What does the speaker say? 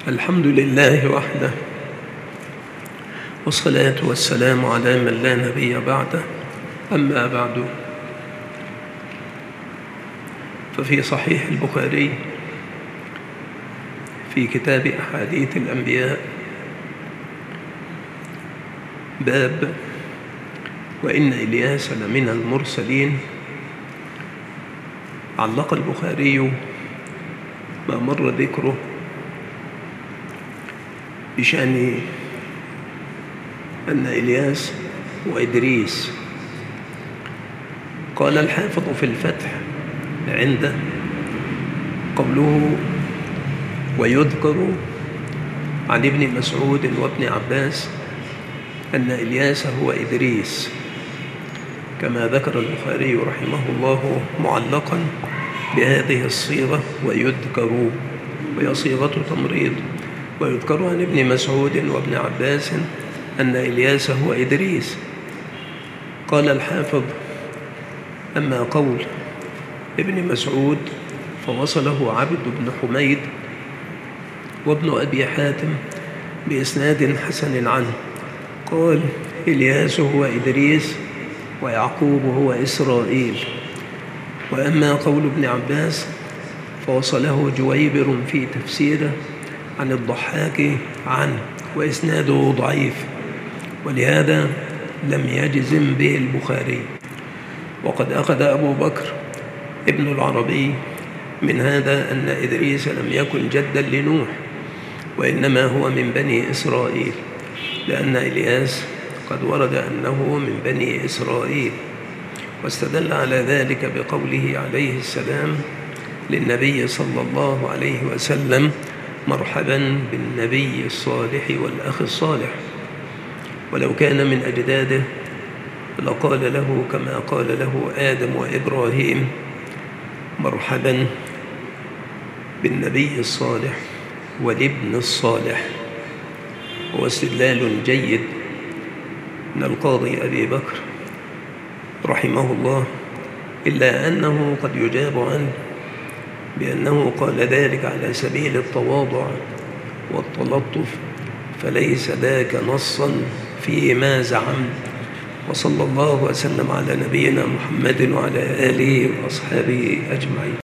الحمد لله وحده، والصلاة والسلام على من لا نبي بعده. أما بعد، ففي صحيح البخاري في كتاب أحاديث الأنبياء باب وإن إلياس لمن المرسلين، علق البخاري ما مر ذكره بشأن أن إلياس وإدريس. قال الحافظ في الفتح عنده قوله: ويذكر عن ابن مسعود وابن عباس أن إلياس هو إدريس، كما ذكر البخاري رحمه الله معلقا بهذه الصيغة ويذكر، وهي صيغة تمريض. ويذكر عن ابن مسعود وابن عباس أن إلياس هو إدريس. قال الحافظ: أما قول ابن مسعود فوصله عبد بن حميد وابن أبي حاتم بإسناد حسن عنه، قال: إلياس هو إدريس ويعقوب هو إسرائيل. وأما قول ابن عباس فوصله جويبر في تفسيره عن الضحاك عنه، وإسناده ضعيف، ولهذا لم يجزم به البخاري. وقد أخذ أبو بكر ابن العربي من هذا أن إدريس لم يكن جدا لنوح، وإنما هو من بني إسرائيل، لأن إلياس قد ورد أنه من بني إسرائيل. واستدل على ذلك بقوله عليه السلام للنبي صلى الله عليه وسلم: مرحبا بالنبي الصالح والأخ الصالح. ولو كان من أجداده لقال له كما قال له آدم وإبراهيم: مرحبا بالنبي الصالح والابن الصالح. هو استدلال جيد من القاضي أبي بكر رحمه الله، إلا أنه قد يجاب عنه بأنه قال ذلك على سبيل التواضع والتلطف، فليس ذاك نصا فيما زعم. وصلى الله وسلم على نبينا محمد وعلى آله وأصحابه أجمعين.